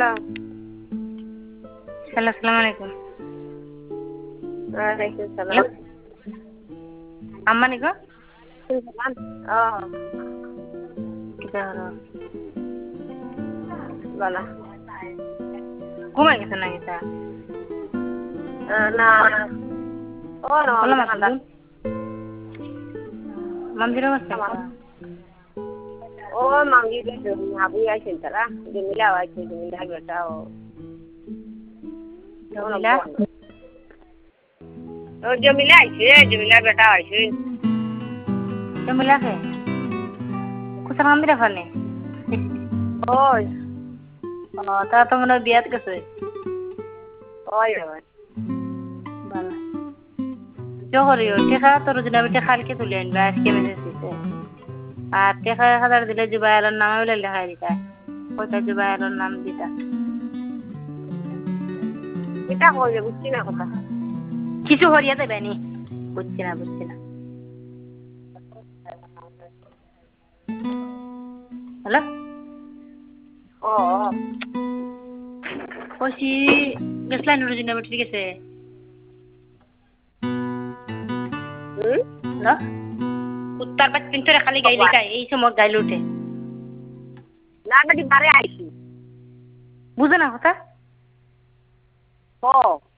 hello hello আসসালামু আলাইকুম ওয়ালাইকুম হ্যালো সালাম আম্মা নিকো কিতা হলো বলা ঘুমাই গেছে না কিতা না ও না বললাম না মন্দিরে বসে ও মাঙ্গি কে আবু আইছেন তারা জমিলা আইছে জমিলা বেটা ও জমিলা জমিলা আইছে জমিলা বেটা আইছে জমিলা কে কোথায় মন্দিরে ফানে ওই ও তা তো মনে হয় বিয়াত গেছে ওই ওই ভালো জহরিও টেকা তোর যদি আমি টেকালকে তুলে আনবে আজকে মেসেজ দিতে আর টেকা 1000 দিলে জুবাইরের নামে বলে লেখাই দিতা ওইটা জুবাইরের নাম দিতা এটা হয়ে বুঝছি না কথা কিছু হরিয়া দেবে নি বুঝছি না হ্যালো ও কইছি গেছলাই নুরু জিনা ঠিক আছে হ্যালো কুত্তার বাচ্চা তোরে খালি গাইলে গাই এই সময় গাইলে উঠে না বেটি বারে আইছি বুঝে না কথা ও